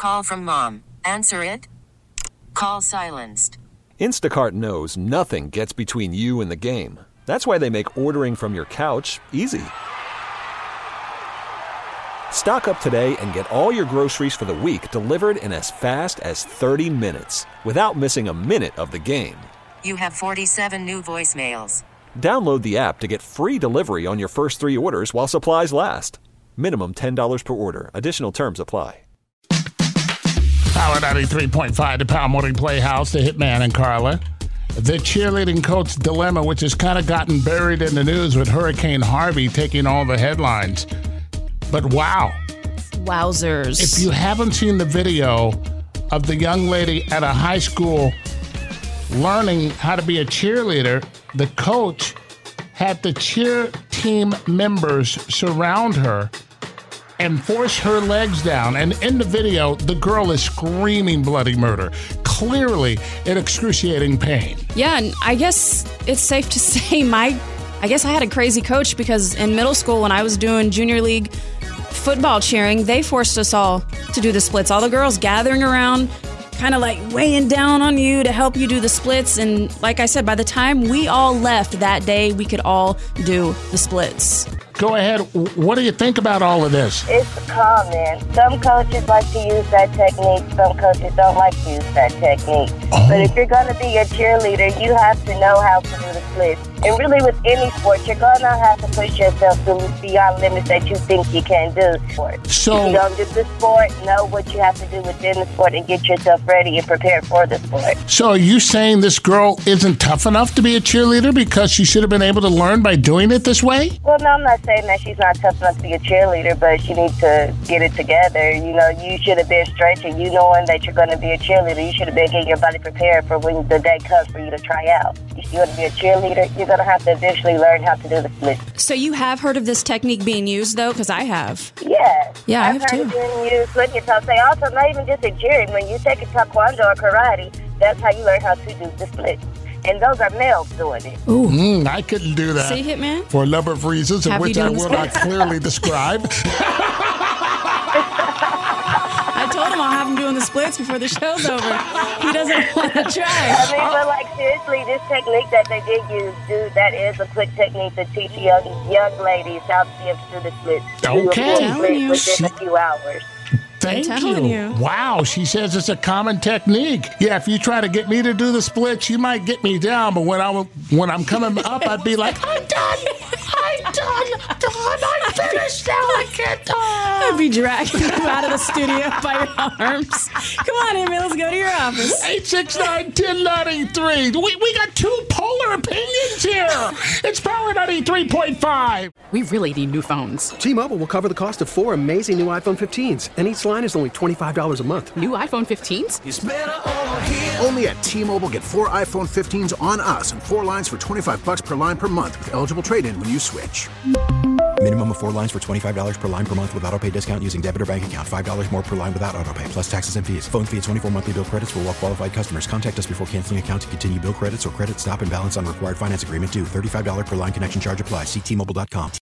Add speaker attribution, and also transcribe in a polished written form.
Speaker 1: call from mom. Answer it. Call silenced.
Speaker 2: Instacart knows nothing gets between you and the game. That's why they make ordering from your couch easy. Stock up today and get all your groceries for the week delivered in as fast as 30 minutes without missing a minute of the game.
Speaker 1: You have 47 new voicemails.
Speaker 2: Download the app to get free delivery on your first 3 orders while supplies last. Minimum $10 per order. Additional terms apply.
Speaker 3: Power 93.5, the Power Morning Playhouse, the Hitman and Carla. The cheerleading coach dilemma, which has kind of gotten buried in the news with Hurricane Harvey taking all the headlines. But wow.
Speaker 4: Wowzers.
Speaker 3: If you haven't seen the video of the young lady at a high school learning how to be a cheerleader, the coach had the cheer team members surround her and force her legs down. And in the video, the girl is screaming bloody murder, clearly in excruciating pain.
Speaker 4: Yeah, and I guess it's safe to say I guess I had a crazy coach, because in middle school when I was doing junior league football cheering, they forced us all to do the splits. All the girls gathering around, kind of like weighing down on you to help you do the splits. And like I said, by the time we all left that day, we could all do the splits.
Speaker 3: Go ahead. What do you think about all of this?
Speaker 5: It's common. Some coaches like to use that technique. Some coaches don't like to use that technique.
Speaker 3: Oh.
Speaker 5: But if you're going to be a cheerleader, you have to know how to do the splits. And really with any sport, you're going to have to push yourself to beyond limits that you think you can do.
Speaker 3: So,
Speaker 5: if you don't do the sport, know what you have to do within the sport and get yourself ready and prepared for the sport.
Speaker 3: So are you saying this girl isn't tough enough to be a cheerleader because she should have been able to learn by doing it this way?
Speaker 5: Well, no, I'm not saying that she's not tough enough to be a cheerleader, but she needs to get it together. You know, you should have been stretching. You knowing that you're going to be a cheerleader, you should have been getting your body prepared for when the day comes for you to try out. If you're going to be a cheerleader, you're going to have to eventually learn how to do the split.
Speaker 4: So you have heard of this technique being used, though? Because I have.
Speaker 5: Yes.
Speaker 4: Yeah, I have
Speaker 5: I've
Speaker 4: too.
Speaker 5: heard it being used plenty of times. Also, not even just in cheering. When you take a taekwondo or karate, that's how you learn how to do the split. And those are males doing it.
Speaker 4: Ooh.
Speaker 3: I couldn't do that.
Speaker 4: See, Hitman?
Speaker 3: For a number of reasons, of
Speaker 4: Have
Speaker 3: which
Speaker 4: you
Speaker 3: I
Speaker 4: done
Speaker 3: will
Speaker 4: this?
Speaker 3: not clearly describe.
Speaker 4: I told him I'll have him doing the splits before the show's over. He doesn't want to try.
Speaker 5: I mean, but like seriously, this technique that they did use, dude, that is a quick technique to teach young ladies how to be able to do the split.
Speaker 3: Okay.
Speaker 5: Do a full split within a few hours.
Speaker 3: Thank
Speaker 4: I'm telling you.
Speaker 3: Wow, she says it's a common technique. Yeah, if you try to get me to do the splits, you might get me down, but when I'm coming up, I'd be like, I'm done, I'm finished now, I can't talk.
Speaker 4: I'd be dragging you out of the studio by your arms. Come on, Amy, let's go to your office.
Speaker 3: 869-1093. We got two polar opinions here. It's Power 93.5.
Speaker 6: We really need new phones.
Speaker 7: T-Mobile will cover the cost of 4 amazing new iPhone 15s, and each line is only $25 a month.
Speaker 6: New iPhone 15s?
Speaker 8: It's better over here. Only at T-Mobile, get 4 iPhone 15s on us and 4 lines for $25 per line per month with eligible trade-in when you switch.
Speaker 9: Minimum of 4 lines for $25 per line per month with autopay discount using debit or bank account. $5 more per line without autopay, plus taxes and fees. Phone fee at 24 monthly bill credits for well-qualified customers. Contact us before canceling account to continue bill credits or credit stop and balance on required finance agreement due. $35 per line connection charge applies. See T-Mobile.com.